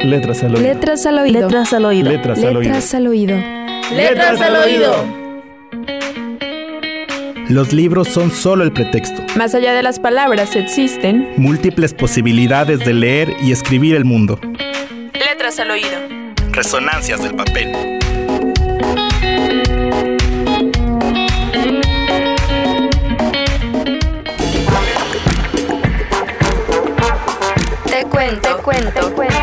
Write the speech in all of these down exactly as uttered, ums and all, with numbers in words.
Letras al oído. Letras al oído. Letras al oído. Letras al oído. Letras al oído. Letras al oído. Los libros son solo el pretexto. Más allá de las palabras existen Múltiples posibilidades de leer y escribir el mundo. letras al oído. Resonancias del papel. Te cuento, te cuento, te cuento.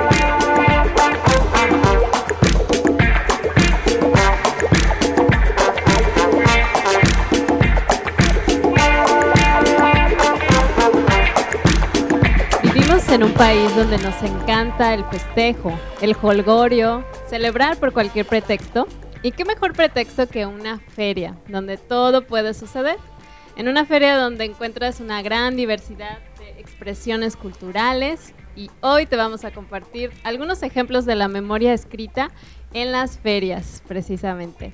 Vivimos en un país donde nos encanta el festejo, el jolgorio, celebrar por cualquier pretexto. ¿Y qué mejor pretexto que una feria, donde todo puede suceder? En una feria donde encuentras una gran diversidad de expresiones culturales, y hoy te vamos a compartir algunos ejemplos de la memoria escrita en las ferias, precisamente.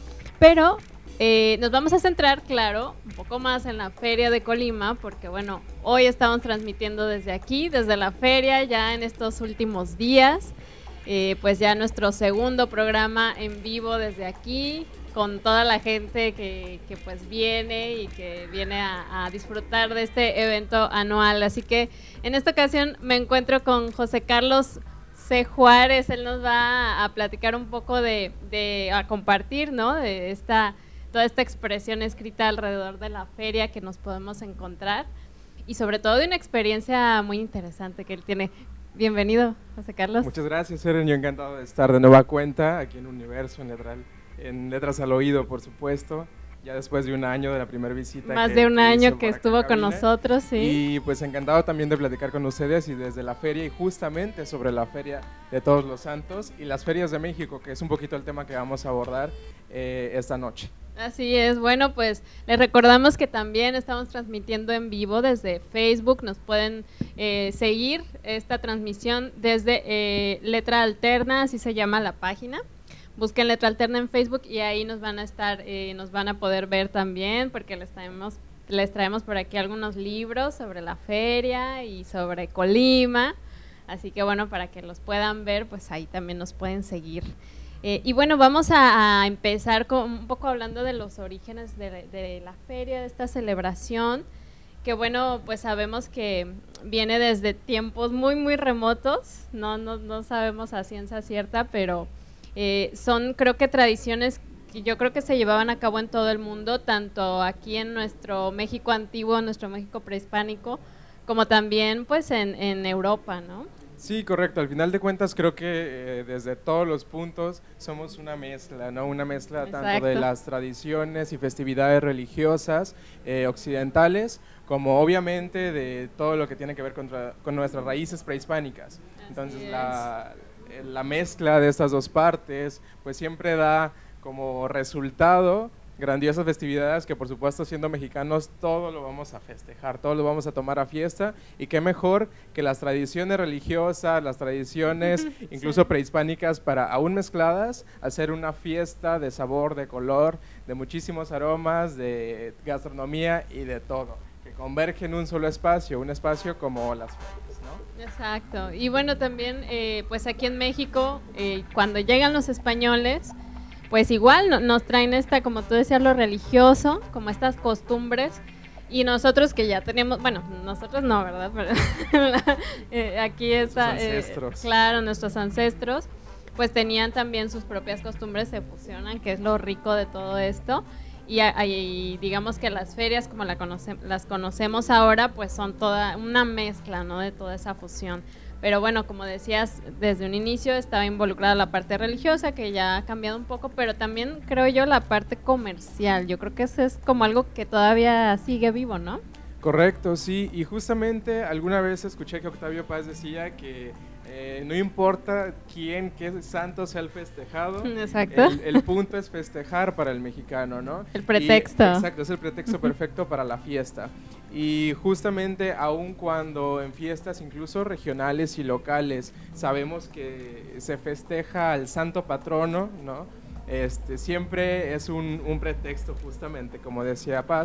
Pero eh, nos vamos a centrar, claro, un poco más en la Feria de Colima, porque bueno, hoy estamos transmitiendo desde aquí, desde la feria, ya en estos últimos días, eh, pues ya nuestro segundo programa en vivo desde aquí, con toda la gente que, que pues viene y que viene a, a disfrutar de este evento anual. Así que en esta ocasión me encuentro con José Carlos C. Juárez. Él nos va a platicar un poco de, de a compartir, ¿no? De esta, toda esta expresión escrita alrededor de la feria que nos podemos encontrar y sobre todo de una experiencia muy interesante que él tiene. Bienvenido, José Carlos. Muchas gracias, Eren. Yo encantado de estar de nueva cuenta aquí en Universo, en Letral. En Letras al Oído, por supuesto, ya después de un año de la primera visita. Más que, de un que año que por estuvo acá con vine. nosotros, sí. Y pues encantado también de platicar con ustedes y desde la feria y justamente sobre la Feria de Todos los Santos y las ferias de México, que es un poquito el tema que vamos a abordar eh, esta noche. Así es, bueno, pues les recordamos que también estamos transmitiendo en vivo desde Facebook, nos pueden eh, seguir esta transmisión desde eh, Letra Alterna, así se llama la página. Busquen Letra Alterna en Facebook y ahí nos van a estar, eh, nos van a poder ver también, porque les traemos, les traemos por aquí algunos libros sobre la feria y sobre Colima, así que bueno, para que los puedan ver, pues ahí también nos pueden seguir. Eh, y bueno, vamos a, a empezar con un poco hablando de los orígenes de, de la feria, de esta celebración, que bueno, pues sabemos que viene desde tiempos muy, muy remotos, no, no, no sabemos a ciencia cierta, pero Eh, son creo que tradiciones que yo creo que se llevaban a cabo en todo el mundo, tanto aquí en nuestro México antiguo, nuestro México prehispánico, como también pues en, en Europa, ¿no? Sí, correcto. Al final de cuentas creo que eh, desde todos los puntos somos una mezcla, ¿no? Una mezcla Exacto. tanto de las tradiciones y festividades religiosas eh, occidentales, como obviamente de todo lo que tiene que ver contra, con nuestras raíces prehispánicas. Así Entonces es. la... la mezcla de estas dos partes pues siempre da como resultado grandiosas festividades que por supuesto siendo mexicanos todo lo vamos a festejar, todo lo vamos a tomar a fiesta y qué mejor que las tradiciones religiosas, las tradiciones incluso sí. prehispánicas para aún mezcladas hacer una fiesta de sabor, de color, de muchísimos aromas, de gastronomía y de todo, que converge en un solo espacio, un espacio como las ferias, ¿no? Exacto, y bueno también eh, pues aquí en México eh, cuando llegan los españoles pues igual no, nos traen esta, como tú decías, lo religioso, como estas costumbres y nosotros que ya teníamos, bueno, nosotros no, ¿verdad? Pero la, eh, aquí está, nuestros ancestros. Eh, claro, nuestros ancestros pues tenían también sus propias costumbres, se fusionan, que es lo rico de todo esto. Y, y digamos que las ferias como la conoce, las conocemos ahora pues son toda una mezcla, ¿no? De toda esa fusión, pero bueno, como decías, desde un inicio estaba involucrada la parte religiosa que ya ha cambiado un poco, pero también creo yo la parte comercial, yo creo que eso es como algo que todavía sigue vivo, ¿no? Correcto, sí, y justamente alguna vez escuché que Octavio Paz decía que Eh, no importa quién, qué santo sea el festejado. Exacto. El, el punto es festejar para el mexicano, ¿no? El pretexto. Y, exacto, es el pretexto perfecto para la fiesta. Y justamente aun cuando en fiestas incluso regionales y locales sabemos que se festeja al santo patrono, ¿no? Este, siempre es un, un pretexto justamente, como decía Paz,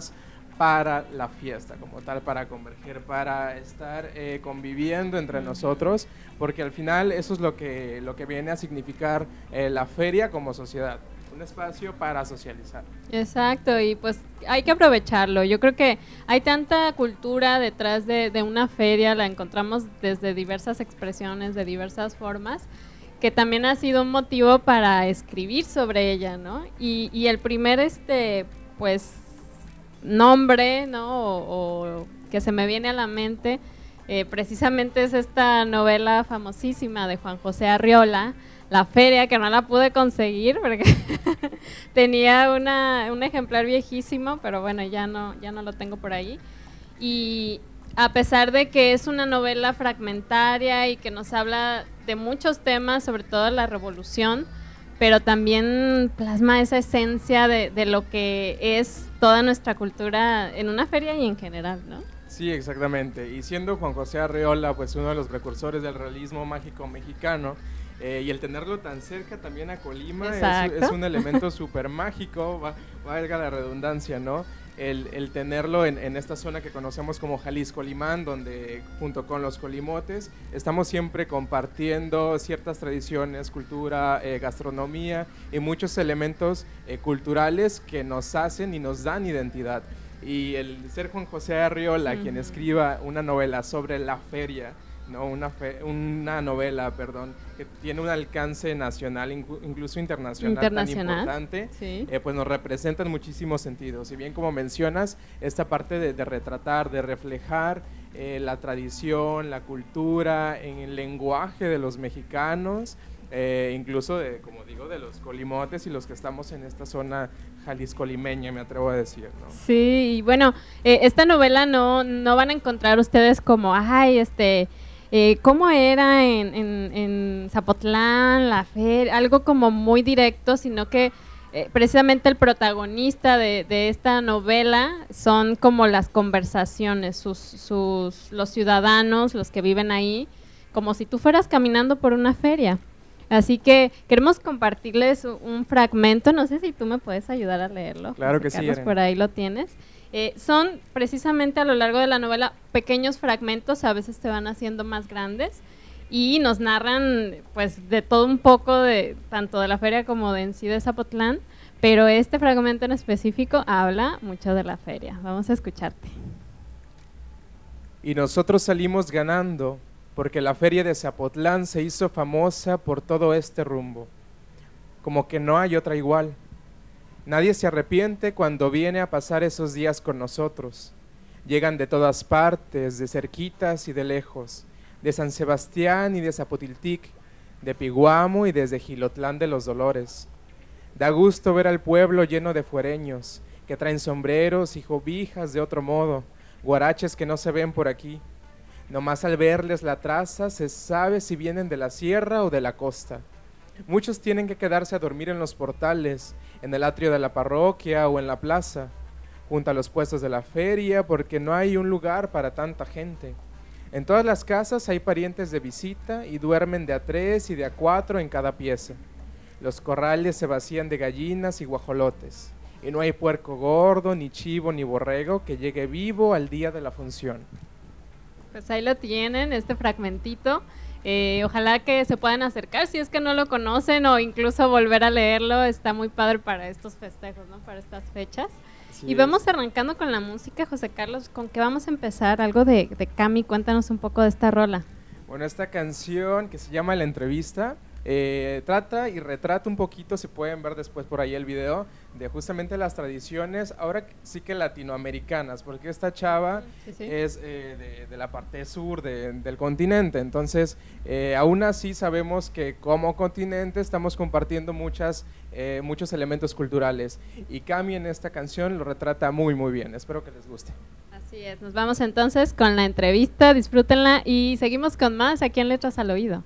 para la fiesta como tal, para converger, para estar eh, conviviendo entre nosotros, porque al final eso es lo que, lo que viene a significar eh, la feria como sociedad, un espacio para socializar. Exacto, y pues hay que aprovecharlo. Yo creo que hay tanta cultura detrás de, de una feria, la encontramos desde diversas expresiones, de diversas formas, que también ha sido un motivo para escribir sobre ella, ¿no? Y, y el primer, este, pues, nombre, ¿no? O, o que se me viene a la mente, eh, precisamente es esta novela famosísima de Juan José Arriola, La Feria, que no la pude conseguir porque tenía una, un ejemplar viejísimo, pero bueno, ya no, ya no lo tengo por ahí. Y a pesar de que es una novela fragmentaria y que nos habla de muchos temas, sobre todo la revolución, pero también plasma esa esencia de, de lo que es toda nuestra cultura en una feria y en general, ¿no? Sí, exactamente. Y siendo Juan José Arriola, pues uno de los precursores del realismo mágico mexicano, eh, y el tenerlo tan cerca también a Colima es, es un elemento súper mágico, va, valga la redundancia, ¿no? El, el tenerlo en, en esta zona que conocemos como Jalisco Limán, donde junto con los colimotes estamos siempre compartiendo ciertas tradiciones, cultura, eh, gastronomía y muchos elementos eh, culturales que nos hacen y nos dan identidad. Y el ser Juan José Arriola, uh-huh, quien escriba una novela sobre la feria, ¿no? Una, fe, una novela, perdón, que tiene un alcance nacional, incluso internacional, internacional tan importante, sí. eh, pues nos representa en muchísimos sentidos. Y bien como mencionas, esta parte de, de retratar, de reflejar eh, la tradición, la cultura, en el lenguaje de los mexicanos, eh, incluso, de, como digo, de los colimotes y los que estamos en esta zona jalisco-limeña, me atrevo a decir, ¿no? Sí, y bueno, eh, esta novela no, no van a encontrar ustedes como, ay, este... Eh, ¿Cómo era en, en, en Zapotlán, la feria? Algo como muy directo, sino que eh, precisamente el protagonista de, de esta novela son como las conversaciones, sus, sus, los ciudadanos, los que viven ahí, como si tú fueras caminando por una feria. Así que queremos compartirles un fragmento, no sé si tú me puedes ayudar a leerlo. Claro que sí, Carlos, por ahí lo tienes. Eh, son precisamente a lo largo de la novela pequeños fragmentos, a veces se van haciendo más grandes y nos narran pues de todo un poco, de tanto de la feria como de en sí de Zapotlán, pero este fragmento en específico habla mucho de la feria. Vamos a escucharte. Y nosotros salimos ganando porque la feria de Zapotlán se hizo famosa por todo este rumbo, como que no hay otra igual. Nadie se arrepiente cuando viene a pasar esos días con nosotros. Llegan de todas partes, de cerquitas y de lejos, de San Sebastián y de Zapotiltic, de Piguamo y desde Jilotlán de los Dolores. Da gusto ver al pueblo lleno de fuereños, que traen sombreros y cobijas de otro modo, guaraches que no se ven por aquí. Nomás al verles la traza se sabe si vienen de la sierra o de la costa. Muchos tienen que quedarse a dormir en los portales, en el atrio de la parroquia o en la plaza, junto a los puestos de la feria, porque no hay un lugar para tanta gente. En todas las casas hay parientes de visita y duermen de a tres y de a cuatro en cada pieza. Los corrales se vacían de gallinas y guajolotes, y no hay puerco gordo, ni chivo, ni borrego que llegue vivo al día de la función. Pues ahí lo tienen, este fragmentito. Eh, ojalá que se puedan acercar si es que no lo conocen o incluso volver a leerlo, está muy padre para estos festejos, ¿no? Para estas fechas. Sí, y vamos arrancando con la música, José Carlos, ¿con qué vamos a empezar? Algo de, de Cami, cuéntanos un poco de esta rola. Bueno, esta canción que se llama La Entrevista, eh, trata y retrata un poquito, se pueden ver después por ahí el video, de justamente las tradiciones, ahora sí que latinoamericanas, porque esta chava sí, sí. es eh, de, de la parte sur de, del continente, entonces eh, aún así sabemos que como continente estamos compartiendo muchas, eh, muchos elementos culturales, y Cami en esta canción lo retrata muy muy bien, espero que les guste. Así es, nos vamos entonces con la entrevista, disfrútenla y seguimos con más aquí en Letras al Oído.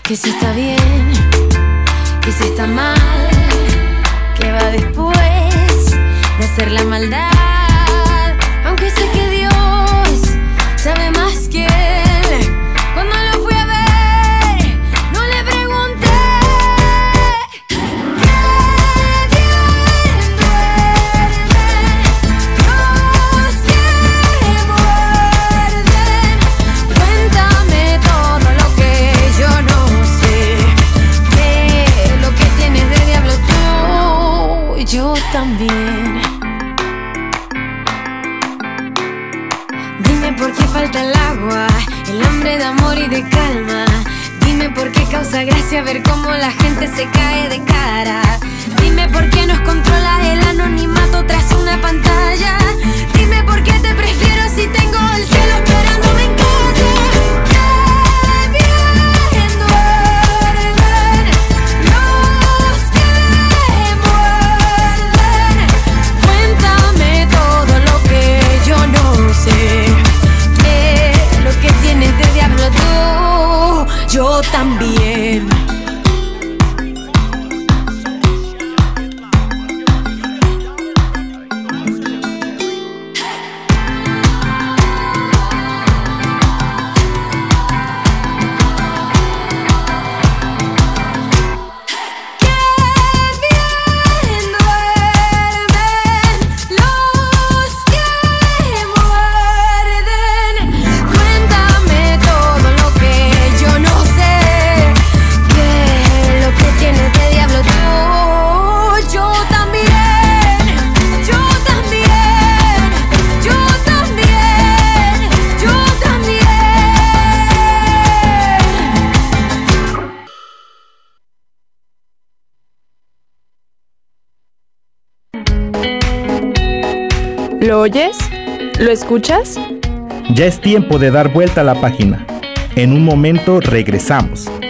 que si está bien, que si está mal, que va después de hacer la maldad. Aunque sé que Dios sabe más que él, cuando lo fui a ver, no le pregunté. Qué bien duermen los que muerden. Cuéntame todo lo que yo no sé, de lo que tienes de diablo tú, yo también. Dime por qué falta el agua, el hambre de amor y de calma. Dime por qué causa gracia ver cómo la gente se cae de cara. Dime por qué nos controla el anonimato tras una pantalla. Dime por qué te prefiero si tengo el cielo esperándome en casa. Qué bien duermen los que muerden. Cuéntame todo lo que yo no sé, lo que tienes de diablo tú, yo también. ¿Lo oyes? ¿Lo escuchas? Ya es tiempo de dar vuelta a la página. En un momento regresamos.